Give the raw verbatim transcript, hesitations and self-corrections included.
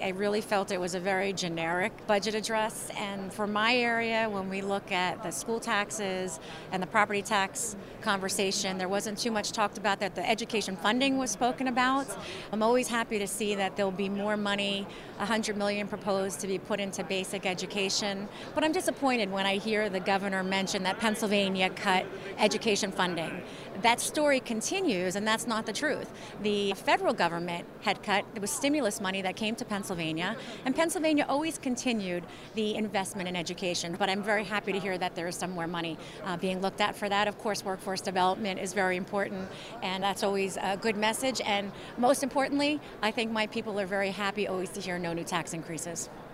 I really felt it was a very generic budget address. And for my area, when we look at the school taxes and the property tax conversation, there wasn't too much talked about that. The education funding was spoken about. I'm always happy to see that there'll be more money, one hundred million dollars proposed to be put into basic education. But I'm disappointed when I hear the governor mention that Pennsylvania cut education funding. That story continues, and that's not the truth. The federal government had cut, there was stimulus money that came to Pennsylvania, and Pennsylvania always continued the investment in education. But I'm very happy to hear that there is some more money uh, being looked at for that. Of course, workforce development is very important, and that's always a good message. And most importantly, I think my people are very happy always to hear no new tax increases.